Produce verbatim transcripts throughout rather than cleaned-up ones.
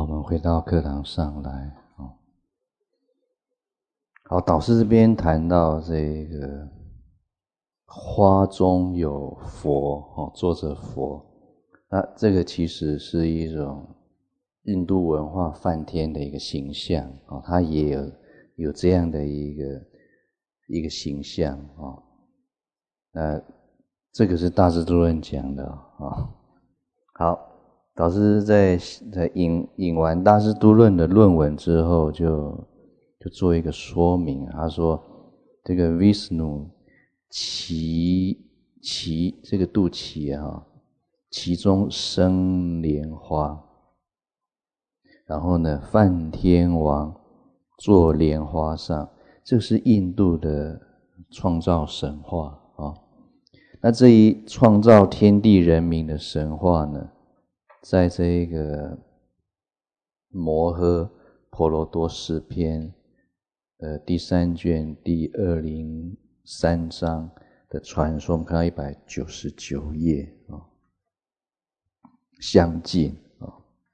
我们回到课堂上来。好，导师这边谈到这个花中有佛，坐着佛，那这个其实是一种印度文化梵天的一个形象，它也有有这样的一个一个形象。那这个是大智度论讲的。好，导师在在引引完大智度论的论文之后，就就做一个说明。他说这个 Vishnu 其其这个肚脐啊，其中生莲花，然后呢梵天王坐莲花上，这是印度的创造神话啊。那这一创造天地人民的神话呢，在这个摩诃婆罗多诗篇呃第三卷第二零三章的传说，我们看到一百九十九页啊，相近啊。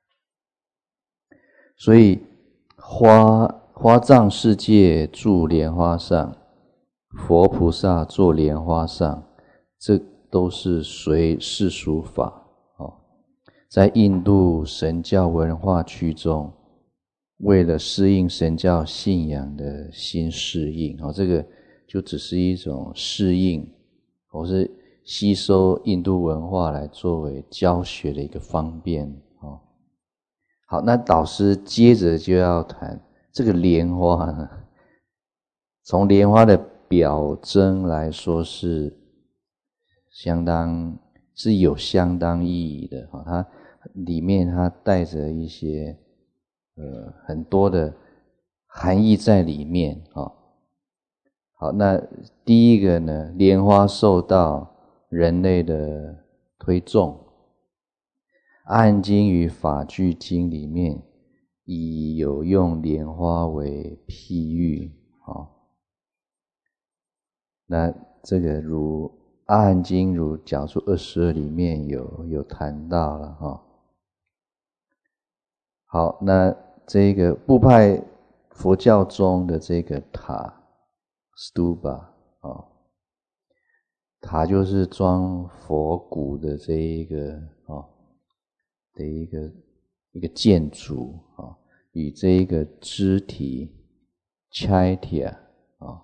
所以花花藏世界住莲花上，佛菩萨坐莲花上，这都是随世俗法。在印度神教文化区中，为了适应神教信仰的新适应，这个就只是一种适应，或是吸收印度文化来作为教学的一个方便。好，那导师接着就要谈这个莲花呢，从莲花的表征来说是相当是有相当意义的，它里面它带着一些呃很多的含义在里面。好，那第一个呢，莲花受到人类的推崇，阿含经与法句经里面已有用莲花为譬喻。那这个如阿含经如讲述二十二里面有有谈到了哈。好，那这个部派佛教中的这个塔 stupa 啊，塔就是装佛骨的这一个啊的一个一个建筑啊，与这一个肢体 chaitya 啊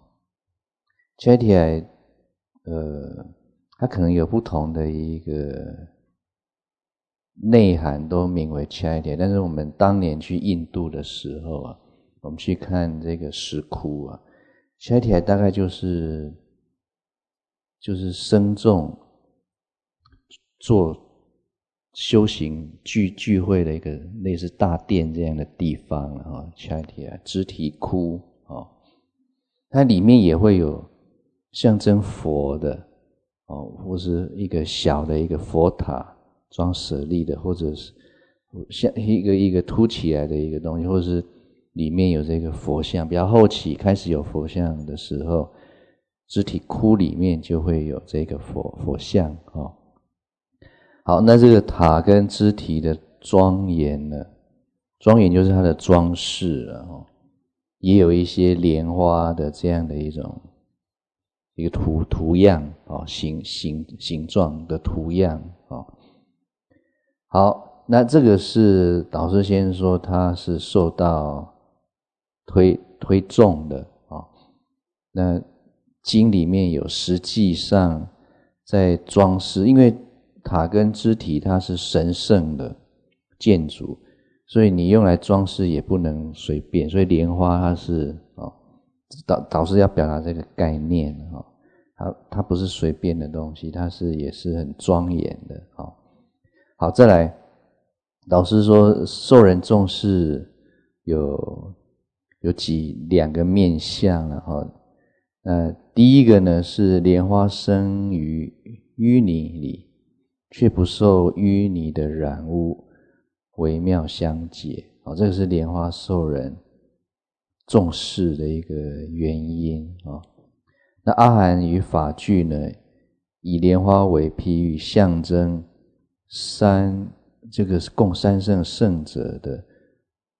chaitya 呃它可能有不同的一个内涵，都名为 chaitya， 但是我们当年去印度的时候啊，我们去看这个石窟啊， chaitya 大概就是就是僧众做修行聚聚会的一个类似大殿这样的地方啊 chaitya 肢体窟啊，它里面也会有象征佛的哦，或是一个小的一个佛塔装舍利的，或者是像一个一个凸起来的一个东西，或者是里面有这个佛像。比较后期开始有佛像的时候，肢体窟里面就会有这个佛佛像哦。好，那这个塔跟肢体的庄严呢，庄严就是它的装饰了哦，也有一些莲花的这样的一种一个图图样哦，形形形状的图样哦。好，那这个是导师先说它是受到推推重的哦。那经里面有实际上在装饰，因为塔跟肢体它是神圣的建筑，所以你用来装饰也不能随便，所以莲花它是哦，导导师要表达这个概念哦，它它不是随便的东西，它是也是很庄严的哦。好，再来，老师说受人重视有有几两个面向了哈。那第一个呢是莲花生于淤泥里，却不受淤泥的染污，微妙相解。哦，这个是莲花受人重视的一个原因啊。那阿含与法句呢，以莲花为譬喻，象征三这个是供三圣圣者的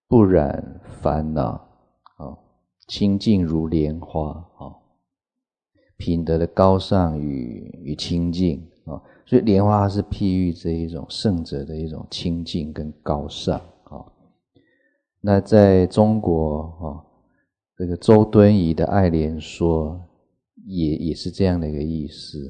不染烦恼，清净如莲花，品德的高尚与与清净，所以莲花是譬喻这一种圣者的一种清净跟高尚。那在中国这个周敦颐的《爱莲说》也也是这样的一个意思。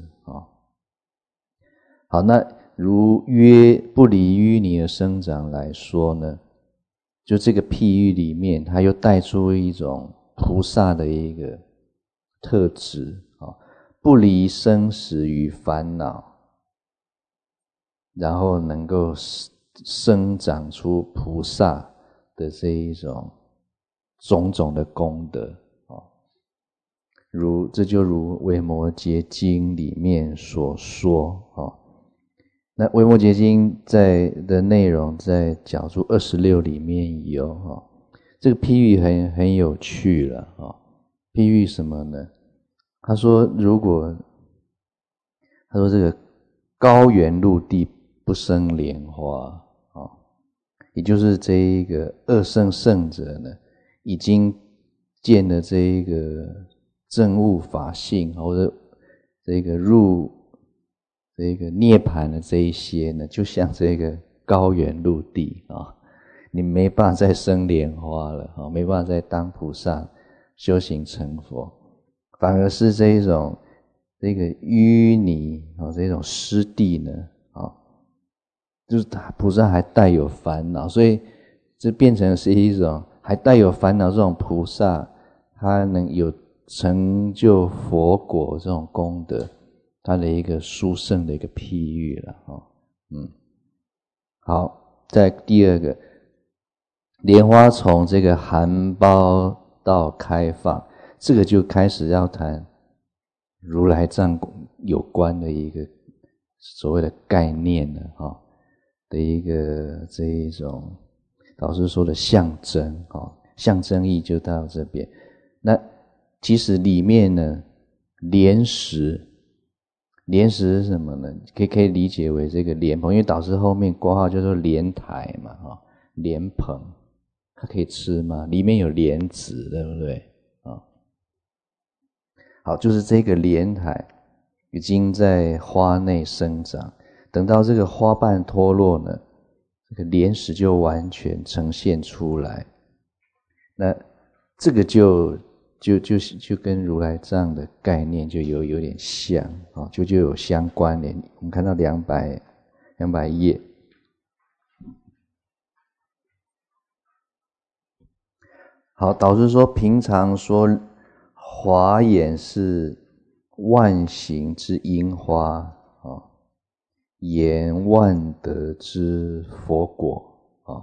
好，那如约不离淤泥而生长来说呢，就这个譬喻里面它又带出一种菩萨的一个特质，不离生死与烦恼，然后能够生长出菩萨的这一种种种的功德。如这就如《维摩诘经》里面所说，那《维摩诘经》在的内容在讲述二十六里面有，这个譬喻很很有趣了。譬喻什么呢？他说如果他说这个高原陆地不生莲花，也就是这一个二圣圣者呢已经见了这一个证悟法性，或者这个入这个涅槃的这一些呢，就像这个高原陆地啊，你没办法再生莲花了啊，没办法再当菩萨修行成佛，反而是这一种这个淤泥啊，这种湿地呢啊，就是他菩萨还带有烦恼，所以这变成是一种还带有烦恼这种菩萨，他能有成就佛果这种功德，他的一个殊胜的一个譬喻了。嗯，好，再第二个，莲花从这个含苞到开放，这个就开始要谈如来藏有关的一个所谓的概念了哈，的一个这一种老师说的象征哈，象征意就到这边。那其实里面呢，莲石，莲石是什么呢？可以可以理解为这个莲蓬，因为导师后面括号叫做莲台嘛哈，莲蓬，它可以吃吗？里面有莲子，对不对？好，就是这个莲台已经在花内生长，等到这个花瓣脱落呢，这个莲石就完全呈现出来。那这个就就就就跟如来藏的概念就有有点像啊，就就有相关联。我们看到两百两百页，好，导师说平常说华严是万行之樱花，言万德之佛果，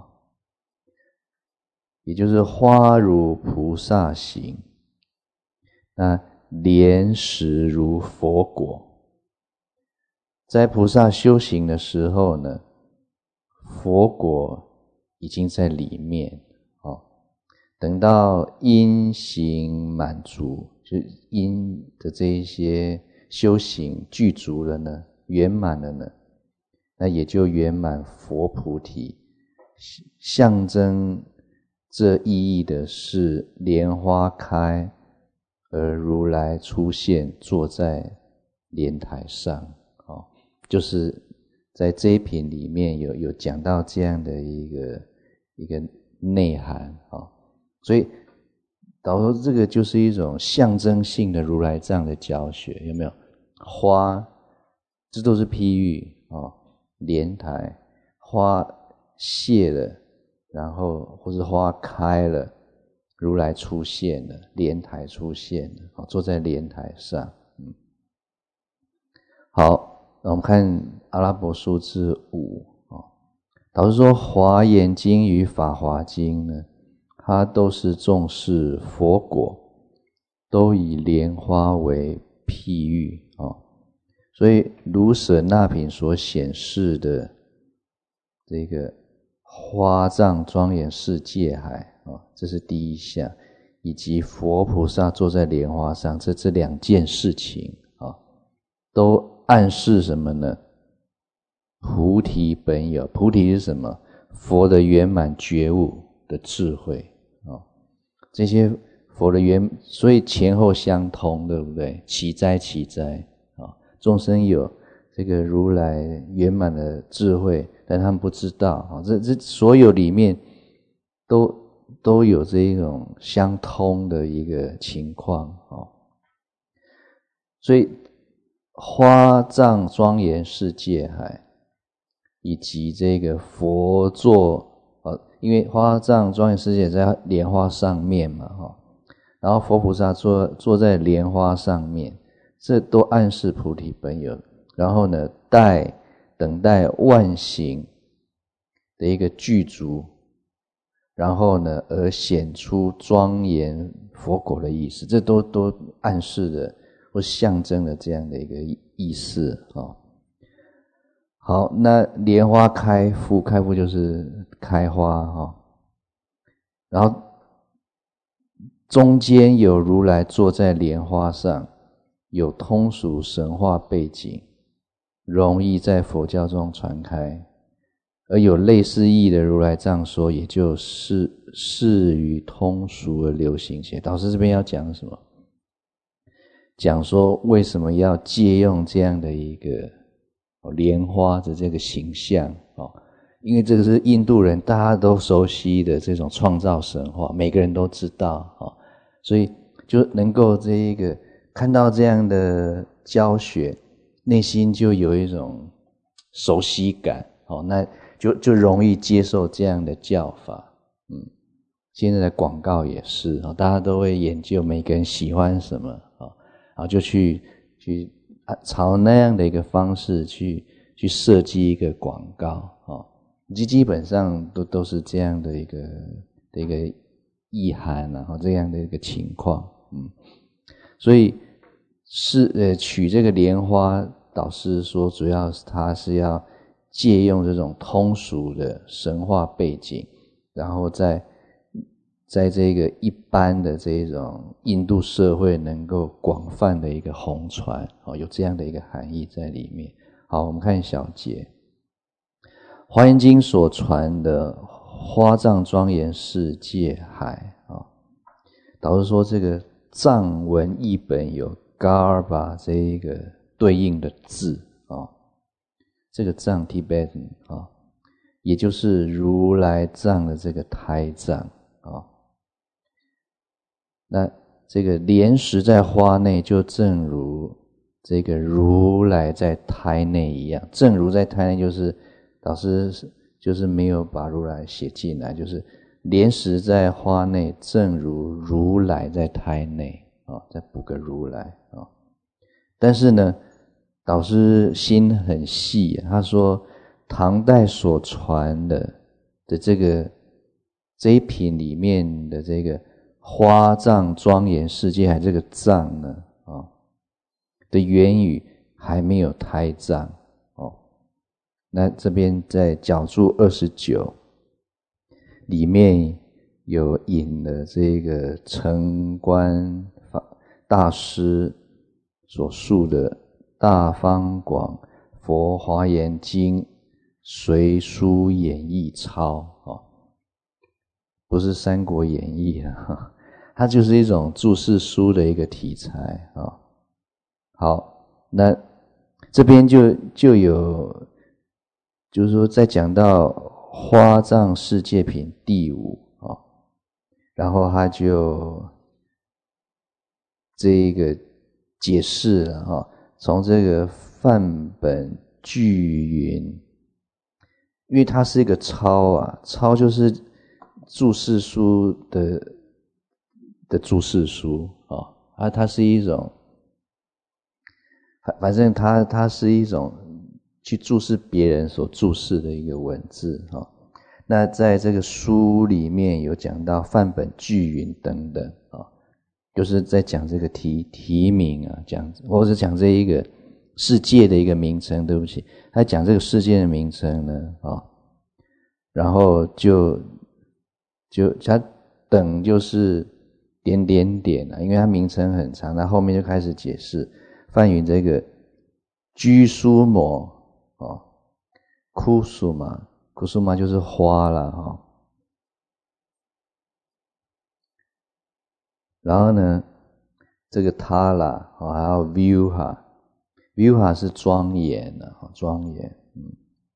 也就是花如菩萨行，那莲实如佛果。在菩萨修行的时候呢，佛果已经在里面，等到因行满足，就因的这一些修行具足了呢，圆满了呢，那也就圆满佛菩提。象征这意义的是莲花开，而如来出现坐在莲台上，哦，就是在这一品里面有有讲到这样的一个一个内涵，哦，所以导说这个就是一种象征性的如来藏的教学，有没有？花，这都是譬喻哦，莲台花谢了，然后或是花开了，如来出现了，莲台出现了，哦，坐在莲台上。嗯，好，那我们看阿拉伯数字五，哦，导师说华严经与法华经呢，它都是重视佛果，都以莲花为譬喻，哦，所以如舍那品所显示的这个花藏庄严世界海，哦，这是第一项，以及佛菩萨坐在莲花上，这这两件事情，哦，都暗示什么呢？菩提本有。菩提是什么？佛的圆满觉悟， 的智慧啊，这些佛的圆，所以前后相通，对不对？奇哉奇哉啊！众生有这个如来圆满的智慧，但他们不知道啊，这这所有里面都都有这一种相通的一个情况啊。所以花藏庄严世界海，以及这个佛座，呃，因为花藏庄严世界在莲花上面嘛，哈，然后佛菩萨坐坐在莲花上面，这都暗示菩提本有。然后呢，待等待万行的一个具足，然后呢，而显出庄严佛果的意思，这都都暗示的或象征了这样的一个意思啊、哦。好，那莲花开敷，开敷就是开花哈、哦，然后中间有如来坐在莲花上，有通俗神话背景，容易在佛教中传开，而有类似义的如来藏说，也就是适于通俗而流行些。导师这边要讲什么？讲说为什么要借用这样的一个莲花的这个形象哦，因为这个是印度人大家都熟悉的这种创造神话，每个人都知道哦，所以就能够这一个看到这样的教学，内心就有一种熟悉感哦，那就就容易接受这样的教法。嗯，现在的广告也是哦，大家都会研究每个人喜欢什么哦，然后就去去朝那样的一个方式去去设计一个广告哦，基基本上都都是这样的一个的一个意涵啊，这样的一个情况。嗯，所以是呃取这个莲花，导师说主要是他是要借用这种通俗的神话背景，然后在在这个一般的这种印度社会能够广泛的一个红传，有这样的一个含义在里面。好，我们看小节，华严经所传的花藏庄严世界海啊，导师说这个藏文译本有 Garbha 这一个对应的字啊，这个藏 Tibetan 啊，也就是如来藏的这个胎藏啊。那这个莲实在花内，就正如这个如来在胎内一样。正如在胎内，就是老师就是没有把如来写进来，就是莲实在花内，正如如来在胎内啊、哦，再补个如来啊、哦。但是呢，导师心很细，他说唐代所传的的这个这一品里面的这个花藏庄严世界海，这个藏呢啊、哦、的原语还没有胎藏哦。那这边在角注二十九里面有引了这个城关大师所述的大方广佛华严经随书演义抄哦，不是三国演义啊，它就是一种注释书的一个题材啊、哦。好，那这边就就有，就是说在讲到花藏世界品第五啊、哦，然后他就这一个解释了哈、哦，从这个范本巨云，因为它是一个抄啊，抄就是注释书的的注释书啊、哦，啊，它是一种，反反正它它是一种去注释别人所注释的一个文字哈、哦。那在这个书里面有讲到范本巨云等等啊、哦，就是在讲这个题题名啊，讲或者讲这一个世界的一个名称，对不起，他讲这个世界的名称呢啊、哦，然后就就他等就是点点点啊，因为它名称很长，那后面就开始解释梵语这个居苏摩哦，库苏玛，库苏玛就是花了哈、哦， 然后呢，这个他啦，哦，还有 Vyuha，Vyuha 是庄严的，哦，庄严，嗯。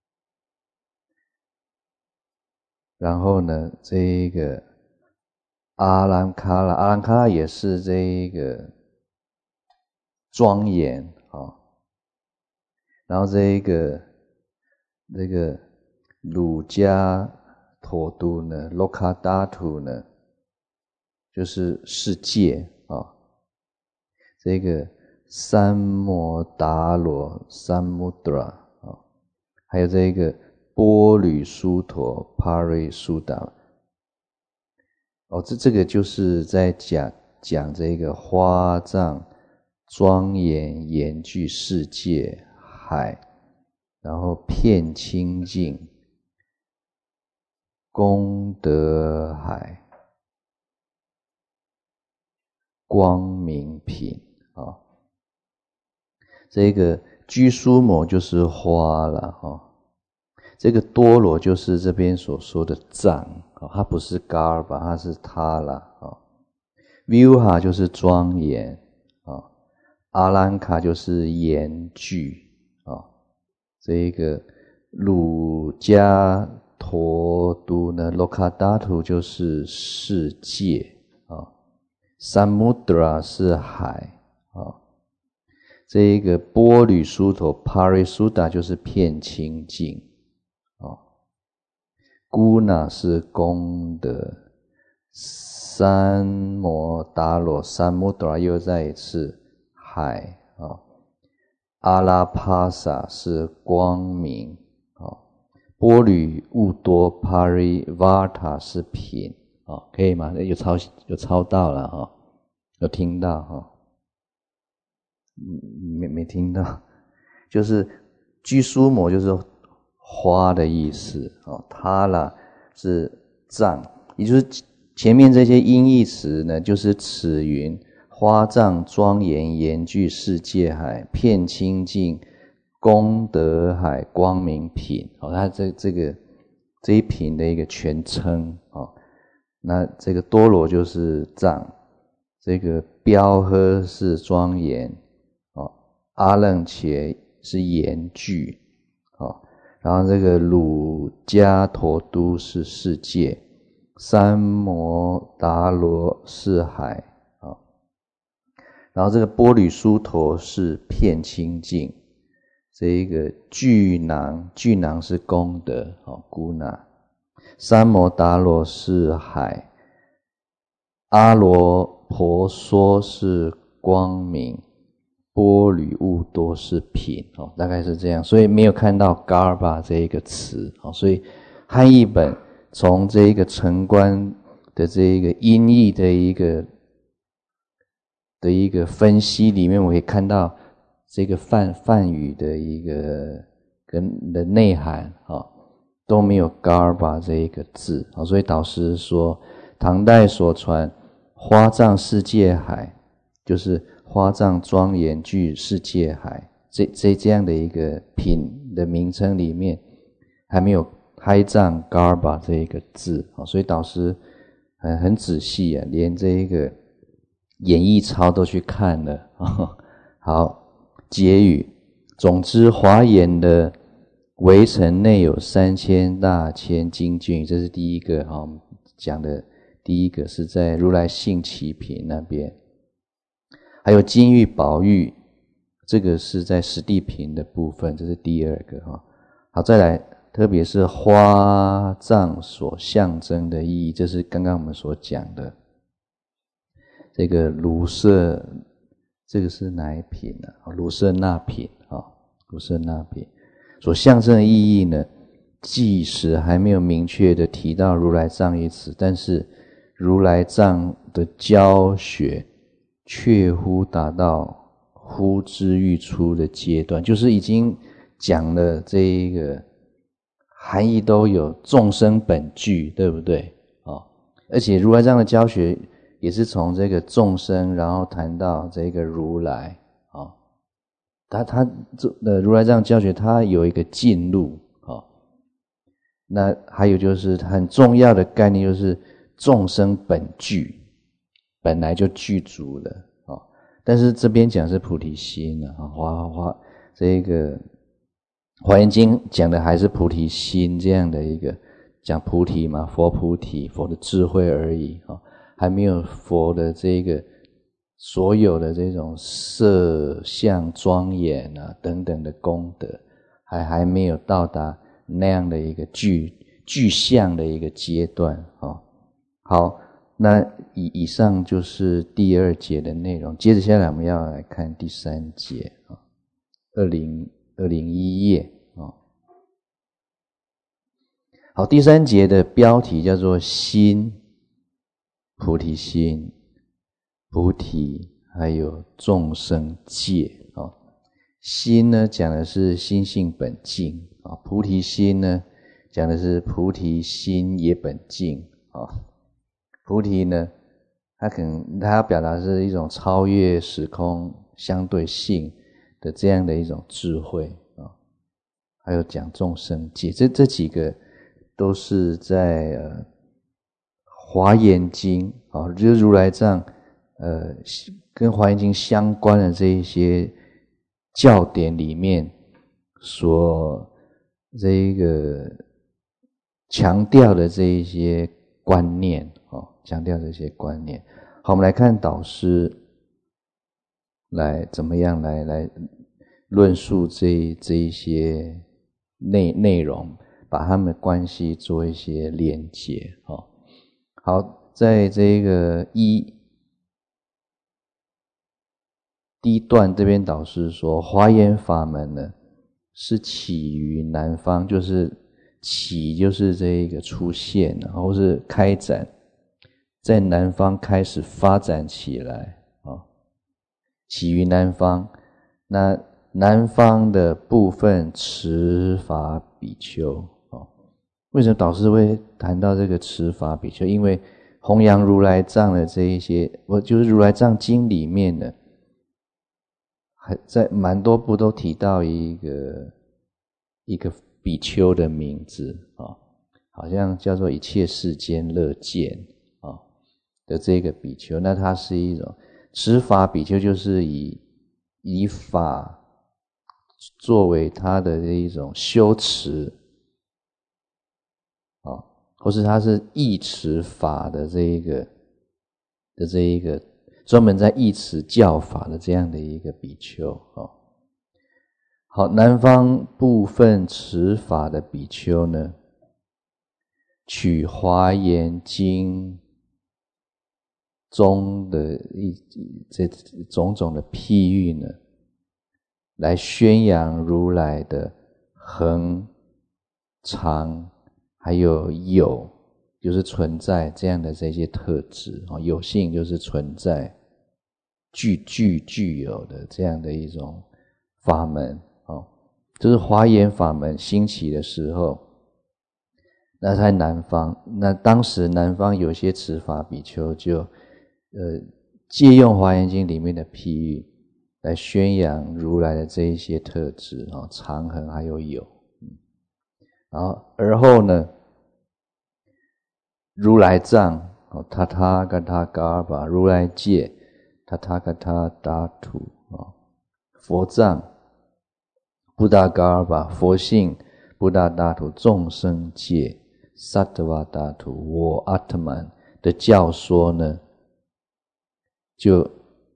然后呢，这一个阿兰卡拉，阿兰卡拉也是这一个庄严啊、哦。然后这一个这个鲁迦陀都呢 ，Lokadhatu 呢，就是世界啊、哦。这个三摩达罗 Samudra 啊、哦，还有这个波吕苏陀 Parisuddha。哦，这这个就是在讲讲这个花藏庄严严具世界海，然后遍清净功德海光明品啊、哦，这个居苏摩就是花了哈、哦，这个多罗就是这边所说的藏。哦，它不是 Garbha， 它是他啦。哦 Vyuha 就是庄严，哦，阿兰卡就是严具，哦，这一个鲁迦陀都呢 Lokadhatu 就是世界，哦， Samudra 是海，哦，这一个波吕苏陀 Parisuddha 就是遍清净，哦，Guna 是功德，三摩达罗 Samudra 又再一次海啊、哦，阿拉帕萨是光明啊、哦，波吕悟多 Parivata 是品啊、哦，可以吗？有抄有抄到了哈、哦，有听到哈、哦？没没听到？就是居苏摩就是花的意思哦，他啦是藏，也就是前面这些音译词呢，就是此云花藏庄严严具世界海，遍清净功德海光明品哦，它这这个这一品的一个全称哦。那这个多罗就是藏，这个标呵是庄严哦，阿楞伽是严具哦。然后这个鲁迦陀都是世界，三摩达罗是海啊、哦，然后这个波吕苏陀是遍清净，这一个具囊具囊是功德哦，古那，三摩达罗是海，阿罗婆娑是光明，波吕悟多是品哦，大概是这样，所以没有看到 Garbha 这一个词哦，所以汉译本从这一个城关的这一个音译的一个的一个分析里面，我可以看到这个梵梵语的一个跟的内涵哦，都没有 Garbha 这一个字哦，所以导师说唐代所传花藏世界海就是花藏庄严具世界海，这这这样的一个品的名称里面还没有开藏 Garbha 这一个字，所以导师很很仔细啊，连这一个演义抄都去看了。好，结语。总之，华严的围城内有三千大千经卷，这是第一个哈，讲的第一个是在如来性起品那边。还有金玉宝玉，这个是在实地品的部分，这是第二个哈。好，再来，特别是花藏所象征的意义，这是刚刚我们所讲的。这个卢舍，这个是哪一品呢、啊？卢舍那品啊，卢舍那品所象征的意义呢，即使还没有明确的提到如来藏一词，但是如来藏的教学确乎达到呼之欲出的阶段，就是已经讲了这一个含义都有，众生本具，对不对？哦，而且如来藏的教学也是从这个众生，然后谈到这个如来啊、哦，他他的如来藏教学，它有一个进路啊、哦。那还有就是很重要的概念，就是众生本具。 本来就具足了啊。但是这边讲是菩提心啊，华华这个《华严经》讲的还是菩提心这样的一个，讲菩提嘛，佛菩提，佛的智慧而已啊，还没有佛的这个所有的这种色相庄严啊等等的功德，还还没有到达那样的一个具具象的一个阶段啊。好，那以以上就是第二节的内容，接着下来我们要来看第三节啊，二零二零一页啊。好，第三节的标题叫做心，菩提心，菩提还有众生戒啊。心呢讲的是心性本净啊，菩提心呢讲的是菩提心也本净啊。菩提呢，它可能它要表达是一种超越时空相对性的这样的一种智慧啊，还有讲众生戒，这这几个都是在呃华严经啊，就是如来藏呃跟华严经相关的这一些教典里面所这一个强调的这一些观念啊，强调这些观念。好，我们来看导师来怎么样来来论述这这一些内内容，把他们的关系做一些连结啊。好，在这个一第一段这边导师说，华严法门呢是起于南方，就是起就是这个出现，然后是开展，在南方开始发展起来啊，起于南方。那南方的部分持法比丘啊，为什么导师会谈到这个持法比丘？因为弘扬如来藏的这一些，我就是如来藏经里面的，还在蛮多部都提到一个一个比丘的名字啊，好像叫做一切世间乐见啊的这个比丘。那它是一种持法比丘，就是以以法作为他的这一种修持啊，或是他是义持法的这一个的这一个专门在义持教法的这样的一个比丘啊。好，南方部分持法的比丘呢，取华严经中的一这种种的譬喻呢，来宣扬如来的恒、常还有有，就是存在这样的这些特质啊，有性就是存在，具具具有的这样的一种法门啊，就是华严法门兴起的时候，那在南方，那当时南方有些持法比丘就呃借用华严经里面的譬喻来宣扬如来的这一些特质啊，常恒还有有。然后而后呢，如来藏哦，塔塔嘎塔嘎尔巴，如来戒，塔塔嘎塔达土啊，佛藏，布达嘎尔巴，佛性，布达达土，众生戒，萨特瓦达土，我阿特曼的教说呢，就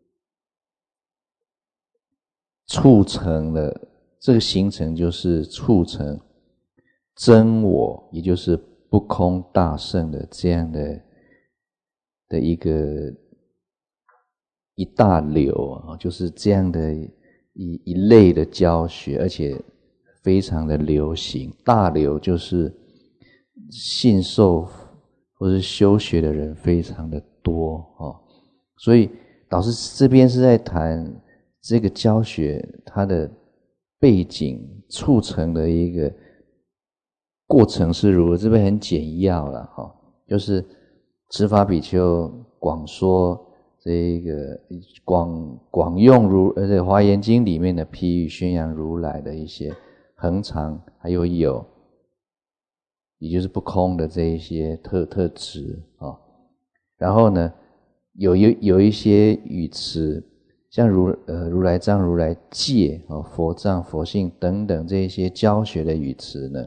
促成了这个形成，就是促成真我，也就是不空大圣的这样的的一个一大流啊，就是这样的一一类的教学，而且非常的流行。大流就是信受或是修学的人非常的多哦，所以导师这边是在谈这个教学它的背景促成的一个过程是如何，这边很简要了哈，就是持法比丘广说这个广广用如而且华严经里面的譬喻，宣扬如来的一些恒常还有有，也就是不空的这一些特特质啊。然后呢， 有有有一些语词，像如呃如来藏、如来戒、哦佛藏、佛性等等这一些教学的语词呢，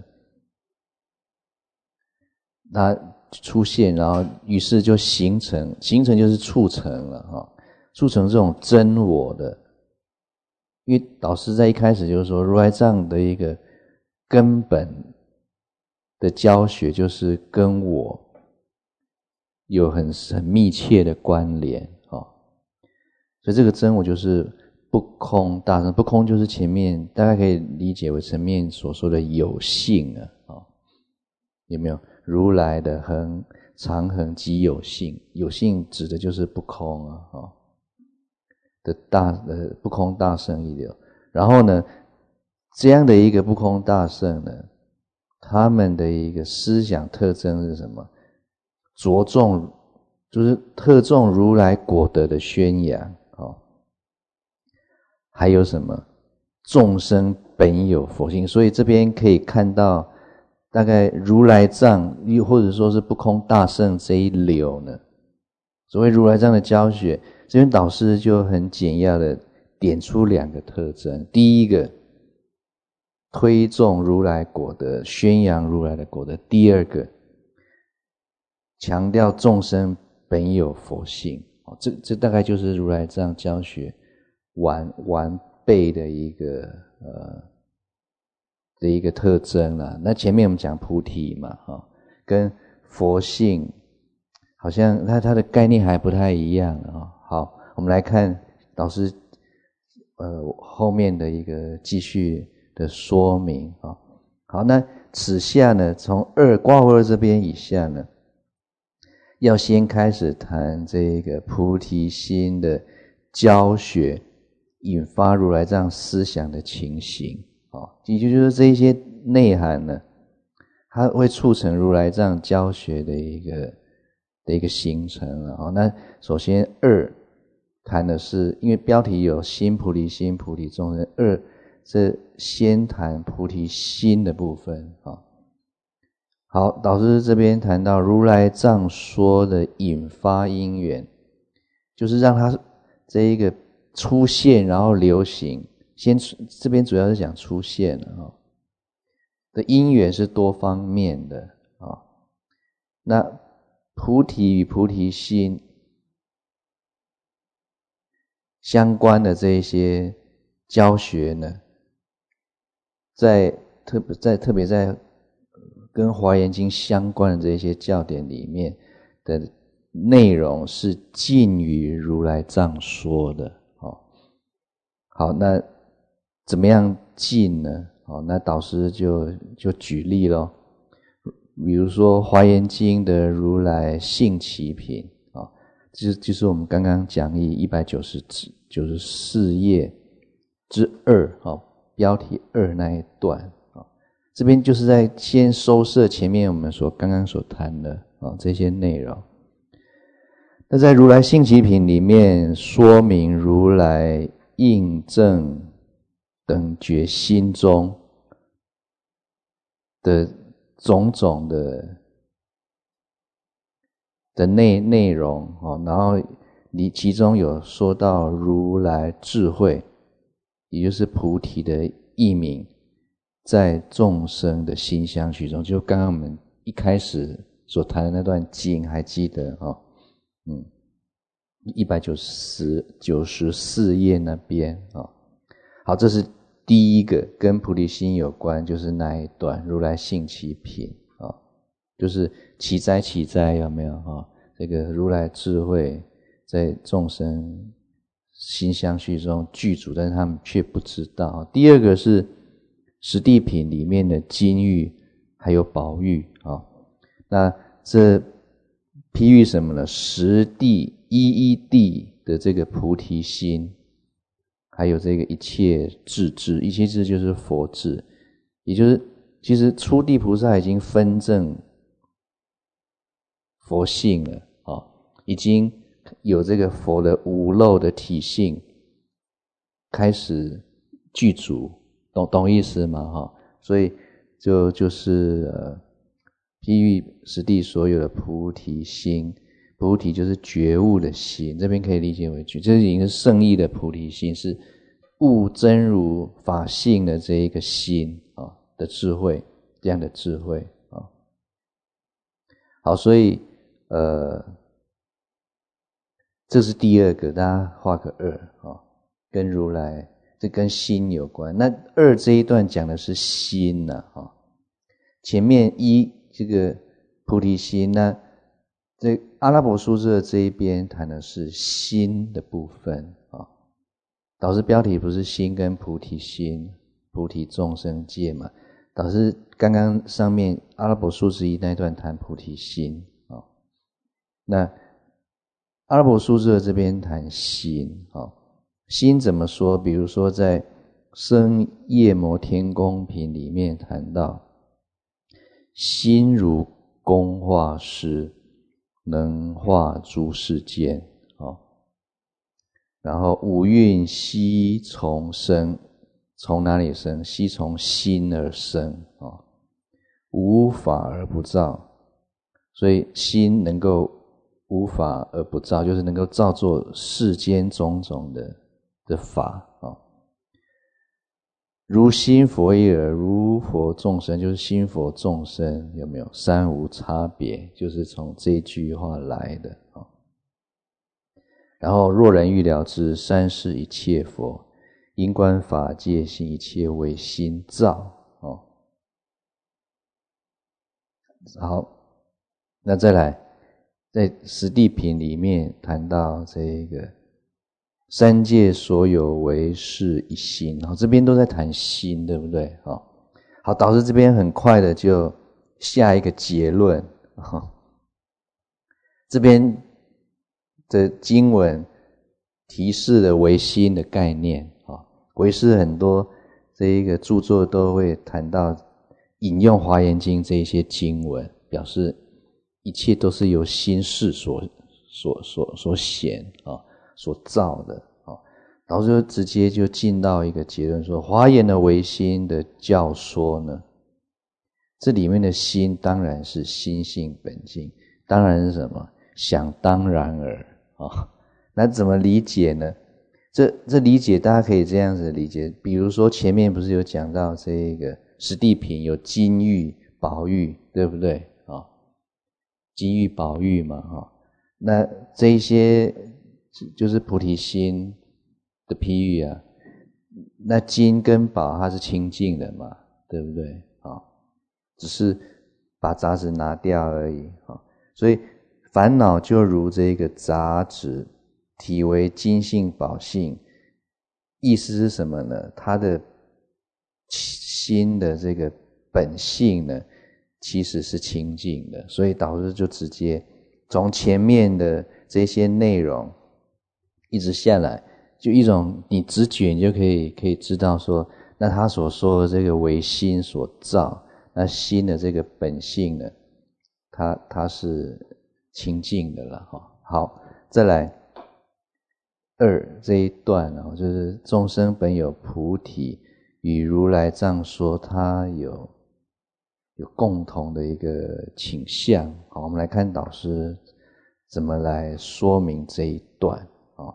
它出现，然后于是就形成，形成就是促成了哈、哦，促成这种真我的。因为导师在一开始就是说，如来藏的一个根本的教学就是跟我有很很密切的关联啊、哦，所以这个真我就是不空大乘，不空就是前面大概可以理解为前面所说的有性啊，哦，有没有？如来的恒常恒即有性，有性指的就是不空啊，哦的大呃不空大乘一流。然后呢，这样的一个不空大乘呢，他们的一个思想特征是什么？着重就是特重如来果德的宣扬哦，还有什么众生本有佛性。所以这边可以看到，大概如来藏又或者说是不空大乘这一流呢，所谓如来藏的教学，这边导师就很简要的点出两个特征。第一个，推重如来果德，宣扬如来的果德；第二个，强调众生本有佛性。哦，这这大概就是如来藏教学完完备的一个呃的一个特征啦。那前面我们讲菩提嘛，哈、哦，跟佛性好像它它的概念还不太一样啊、哦。好，我们来看导师呃后面的一个继续的说明啊、哦。好，那此下呢，从二括弧二这边以下呢，要先开始谈这个菩提心的教学，引发如来藏思想的情形啊，也就是这一些内涵呢，它会促成如来藏教学的一个的一个形成了啊。那首先二谈的是，因为标题有心菩提心、菩提众生，二是先谈菩提心的部分啊。好，导师这边谈到如来藏说的引发因缘，就是让它这一个出现然后流行，先这边主要是讲出现了啊，的因缘是多方面的啊。那菩提与菩提心相关的这一些教学呢，在特别在特别在跟华严经相关的这些教典里面的内容是近于如来藏说的。好，那怎么样近呢？好，那导师就就举例咯，比如说华严经的如来性起品啊，就就是我们刚刚讲义一百九十四页之二啊，标题二那一段啊，这边就是在先收摄前面我们所刚刚所谈的啊这些内容。那在如来性起品里面说明如来印证等觉心中的种种的的内内容哦，然后你其中有说到如来智慧，也就是菩提的义名，在众生的心相续中，就刚刚我们一开始所谈的那段经，还记得哦？嗯，一百九十四页那边啊、哦。好，这是第一个跟菩提心有关，就是那一段如来性起品啊、哦，就是奇哉奇哉，有没有啊、哦？这个如来智慧在众生心相续中具足，但是他们却不知道。第二个是十地品里面的金玉还有宝玉啊、哦，那这譬喻什么呢？十地一一地的这个菩提心，还有这个一切智智，一切智就是佛智，也就是其实初地菩萨已经分证佛性了啊、哦，已经有这个佛的无漏的体性开始具足，懂懂意思吗？哈、哦，所以就就是呃譬喻十地所有的菩提心， 菩提就是觉悟的心，这边可以理解为觉，这已经是圣意的菩提心，是悟真如法性的这一个心啊的智慧，这样的智慧啊。好，所以呃，这是第二个，大家画个二啊，跟如来，这跟心有关。那二这一段讲的是心呐啊，前面一这个菩提心，那这阿拉伯数字的这一边谈的是心的部分啊。导师标题不是心跟菩提心、菩提众生戒嘛？导师刚刚上面阿拉伯数字一那一段谈菩提心啊，那阿拉伯数字的这边谈心啊，心怎么说？比如说在生夜摩天宫品里面谈到，心如工画师，能画诸世间啊。然后五蕴悉从生，从哪里生？悉从心而生啊，无法而不造，所以心能够无法而不造，就是能够造作世间种种的的法啊。如心佛一耳，如佛众生，就是心佛众生有没有三无差别？就是从这句话来的啊。然后若人欲了知，三世一切佛，因观法界性，一切为心造哦。好，那再来，在十地品里面谈到这个三界所有为是一心，然后这边都在谈心，对不对？好，导师这边很快的就下一个结论。这边的经文提示了唯心的概念啊，唯识很多这一个著作都会谈到引用华严经这一些经文，表示一切都是由心事所所所所显啊，所造的啊。导师就直接就进到一个结论说，华严的唯心的教说呢，这里面的心当然是心性本性，当然是什么？想当然耳啊，那怎么理解呢？这这理解大家可以这样子理解，比如说前面不是有讲到这个十地品有金玉、宝玉，对不对啊？金玉、宝玉嘛，哈，那这一些就是菩提心的譬喻啊。那金跟宝它是清净的嘛，对不对啊？只是把杂质拿掉而已啊，所以烦恼就如这个杂质，体为金性宝性，意思是什么呢？它的心的这个本性呢，其实是清净的，所以导师就直接从前面的这些内容一直下来，就一种你直觉你就可以可以知道说，那他所说的这个为心所造，那心的这个本性呢，它它是清净的了哈。好，再来二这一段啊，就是众生本有菩提，与如来藏说，它有有共同的一个倾向。好，我们来看导师怎么来说明这一段啊。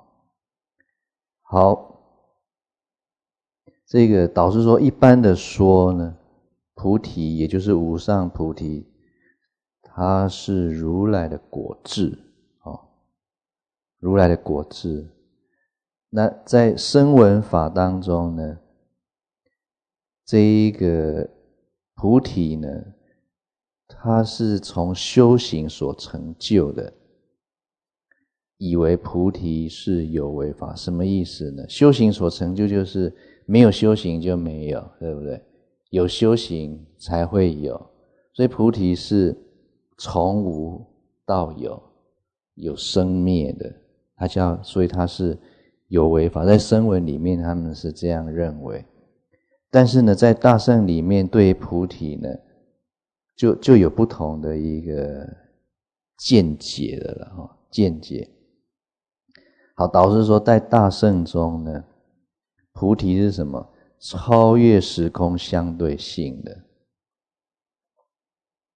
好，这个导师说，一般的说呢，菩提也就是无上菩提，它是如来的果智，哦，如来的果智。那在声闻法当中呢，这一个菩提呢，它是从修行所成就的，以为菩提是有为法。什么意思呢？修行所成就就是没有修行就没有，对不对？有修行才会有，所以菩提是从无到有，有生灭的，它叫，所以它是有为法。在声闻里面他们是这样认为，但是呢，在大乘里面对于菩提呢，就就有不同的一个见解的了哈，见解。好，导师说在大乘中呢，菩提是什么？超越时空相对性的。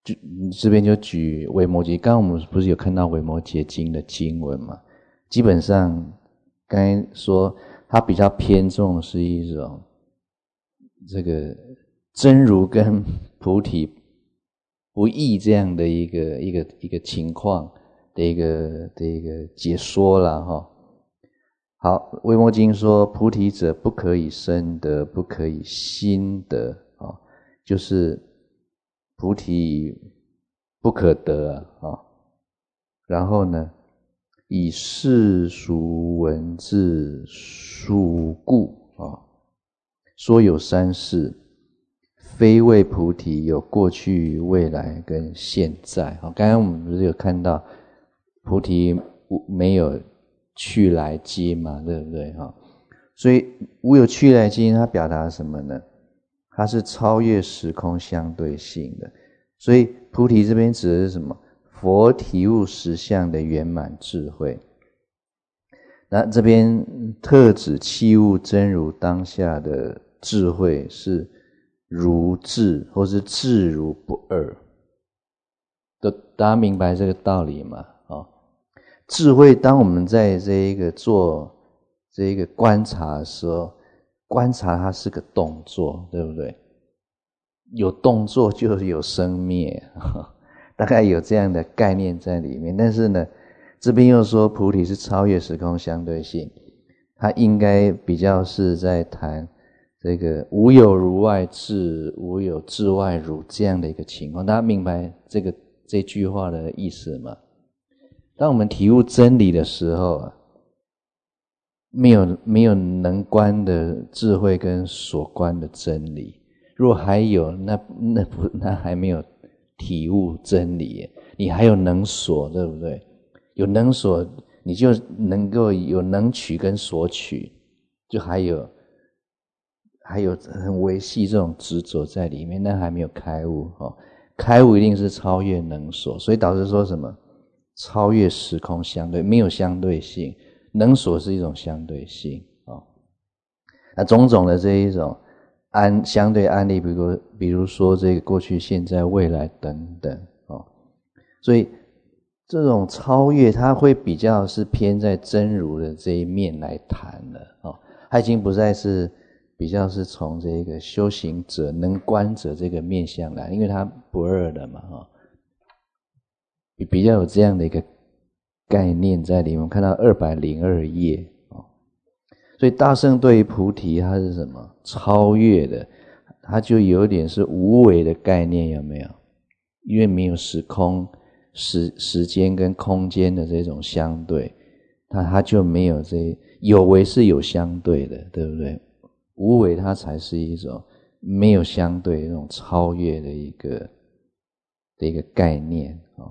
就这边就举维摩诘，刚刚我们不是有看到维摩诘经的经文嘛？基本上刚才说它比较偏重是一种这个真如跟菩提不异这样的一个一个一个情况的一个的一个解说啦哈。好，维摩经说菩提者不可以生得，不可以心得啊，就是菩提不可得啊。然后呢，以世俗文字述故啊，说有三世，非谓菩提，有过去、未来跟现在啊。刚刚我们不是有看到菩提没有去来经嘛，对不对哈？所以无有去来经，它表达什么呢？它是超越时空相对性的。所以菩提这边指的是什么？佛体悟实相的圆满智慧。那这边特指契悟真如当下的智慧是如智，或是智如不二。都大家明白这个道理吗？哦，智慧，当我们在这一个做这一个观察的时候，观察它是个动作，对不对？有动作就有生灭，大概有这样的概念在里面。但是呢，这边又说菩提是超越时空相对性，它应该比较是在谈这个无有如外智，无有智外如这样的一个情况。大家明白这个这句话的意思吗？当我们体悟真理的时候啊，没有没有能观的智慧跟所观的真理。若还有，那那不那还没有体悟真理，你还有能所，对不对？有能所，你就能够有能取跟所取，就还有还有很维系这种执着在里面，那还没有开悟哦。开悟一定是超越能所，所以导致说什么？超越时空相对，没有相对性，能所是一种相对性哦。那种种的这一种安相对案例，比如比如说这个过去、现在、未来等等哦，所以这种超越，它会比较是偏在真如的这一面来谈了哦，它已经不再是比较是从这个修行者、能观者这个面向来，因为它不二的嘛哈，比较有这样的一个概念在里面。我们看到二百零二页。所以大圣对于菩提它是什么？超越的，它就有点是无为的概念，有没有？因为没有时空、时时间跟空间的这种相对，它它就没有这有为是有相对的，对不对？无为它才是一种没有相对的那种超越的一个的一个概念啊。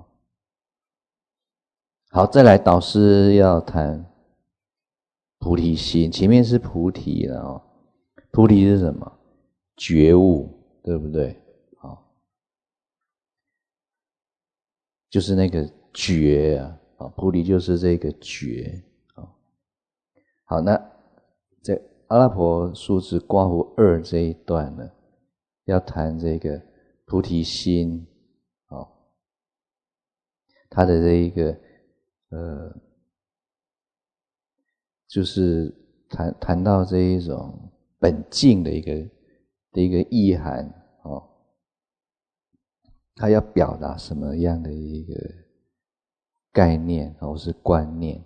好，再来导师要谈菩提心，前面是菩提了哦。菩提是什么？觉悟，对不对？好，就是那个觉啊，啊，菩提就是这个觉啊。好，那在阿拉婆数字刮胡二这一段呢，要谈这个菩提心啊，它的这一个呃。就是谈谈到这一种本净的一个的一个意涵哦，它要表达什么样的一个概念或是观念？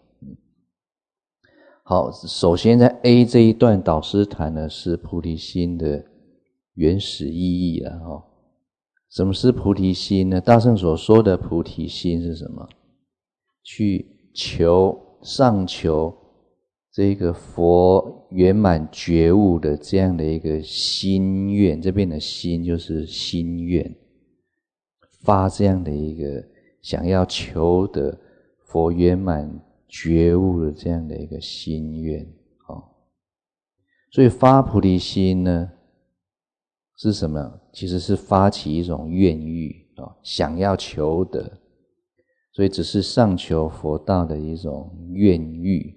好，首先在 A 这一段，导师谈的是菩提心的原始意义了哈。什么是菩提心呢？大圣所说的菩提心是什么？去求上求这个佛圆满觉悟的这样的一个心愿，这边的心就是心愿，发这样的一个想要求的佛圆满觉悟的这样的一个心愿哦。所以发菩提心呢是什么？其实是发起一种愿欲哦，想要求的，所以只是上求佛道的一种愿欲。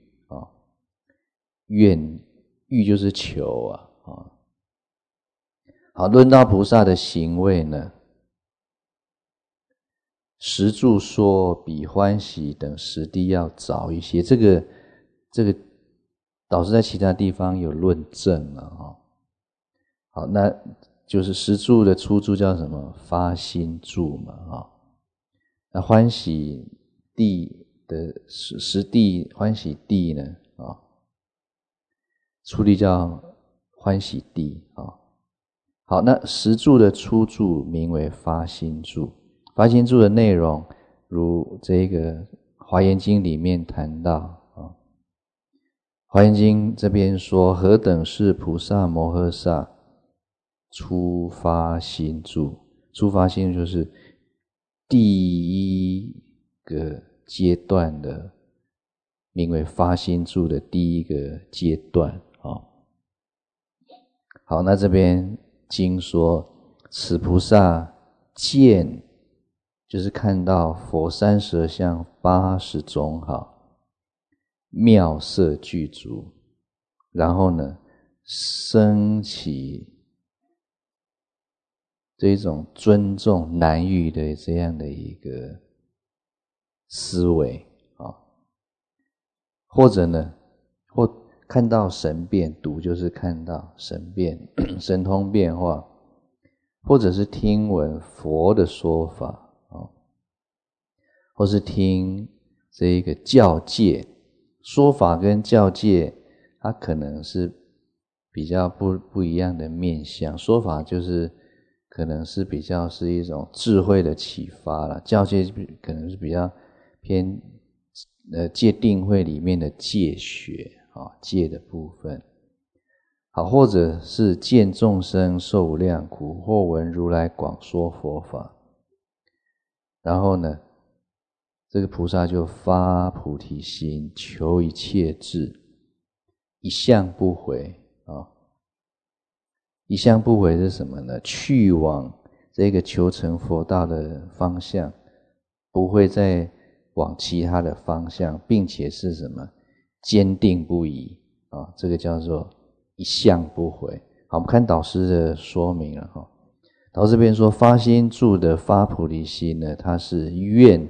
愿欲就是求啊，啊，好，论到菩萨的行为呢， 实住说比欢喜等实地要早一些，这个这个导师在其他地方有论证了哈。好，那就是实住的出住叫什么？发心住嘛哈。那欢喜地的实实地欢喜地呢啊，出地叫欢喜地啊。好，那实住的出住名为发心住。发心住的内容，如这个华严经里面谈到啊，华严经这边说，何等是菩萨摩诃萨初发心住？初发心就是第一个阶段的，名为发心住的第一个阶段啊。好，那这边经说，此菩萨见，就是看到佛三十二相八十种好，妙色具足，然后呢，升起这种尊重难遇的这样的一个思维啊，或者呢，或看到神变，读就是看到神变，神通变化，或者是听闻佛的说法。或是听这一个教戒说法跟教戒，它可能是比较不不一样的面向。说法就是可能是比较是一种智慧的启发啦，教戒可能是比较偏呃戒定慧里面的戒学啊戒的部分。好，或者是见众生受无量苦，或闻如来广说佛法，然后呢，这个菩萨就发菩提心，求一切智，一向不回啊。一向不回是什么呢？去往这个求成佛道的方向，不会再往其他的方向，并且是什么？坚定不移啊，这个叫做一向不回。好，我们看导师的说明了哈。导师这边说，发心住的发菩提心呢，它是愿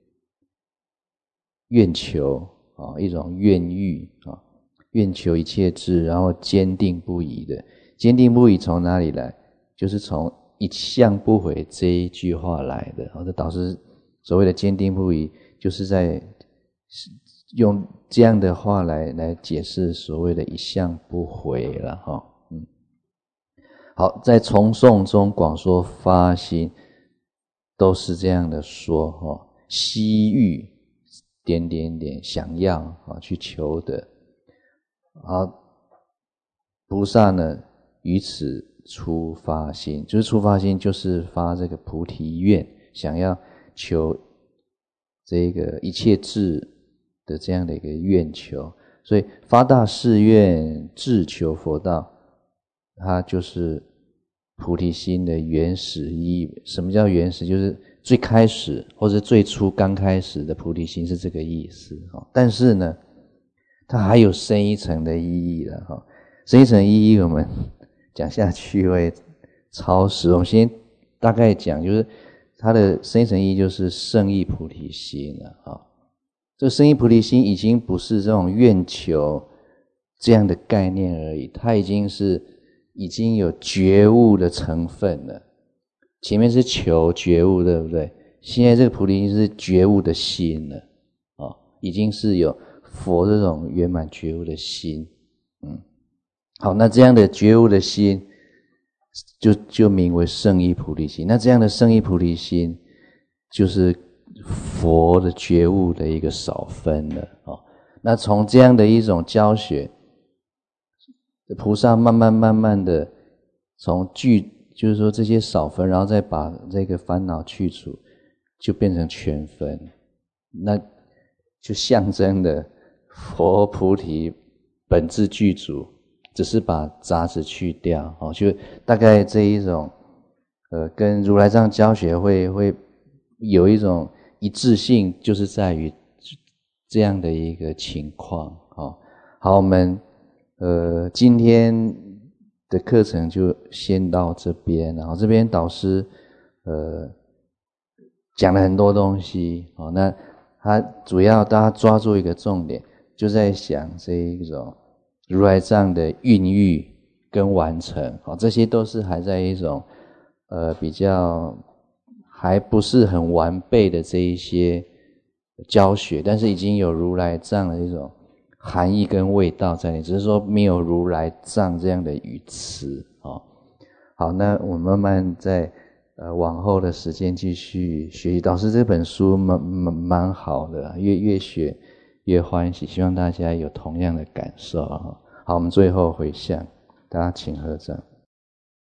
愿求啊，一种愿欲啊，愿求一切智，然后坚定不移的。坚定不移从哪里来？就是从一向不回这一句话来的。这导师所谓的坚定不移，就是在用这样的话来来解释所谓的一向不回了哈。嗯，好，在从诵中广说发心，都是这样的说哈，希欲点点点想要啊去求的。好，菩萨呢于此初发心，就是初发心就是发这个菩提愿，想要求这个一切智的这样的一个愿求。所以发大誓愿志求佛道，它就是菩提心的原始意义。什么叫原始？就是最开始或者最初刚开始的菩提心是这个意思。但是呢，它还有深一层的意义了哈。深一层意义我们讲下去会超时，我们先大概讲，就是它的深一层意义就是圣意菩提心了啊。这个圣意菩提心已经不是这种愿求这样的概念而已，它已经是已经有觉悟的成分了。前面是求觉悟，对不对？现在这个菩提心是觉悟的心了啊，已经是有佛这种圆满觉悟的心。嗯，好，那这样的觉悟的心就就名为圣意菩提心。那这样的圣意菩提心就是佛的觉悟的一个少分了啊。那从这样的一种教学，菩萨慢慢慢慢的从具，就是说这些少分，然后再把这个烦恼去除，就变成全分，那就象征的佛菩提本自具足，只是把杂质去掉哦，就大概这一种呃，跟如来藏教学会会有一种一致性，就是在于这样的一个情况哦。好，我们呃今天的课程就先到这边，然后这边导师呃讲了很多东西哦。那他主要大家抓住一个重点，就在想这一种如来藏的孕育跟完成哦，这些都是还在一种呃比较还不是很完备的这一些教学，但是已经有如来藏的一种含义跟味道在里面，只是说没有如来藏这样的语词哦。好，那我们慢慢在呃往后的时间继续学习。导师这本书蛮蛮蛮好的，越越学越欢喜，希望大家有同样的感受啊。好，我们最后回向，大家请合掌。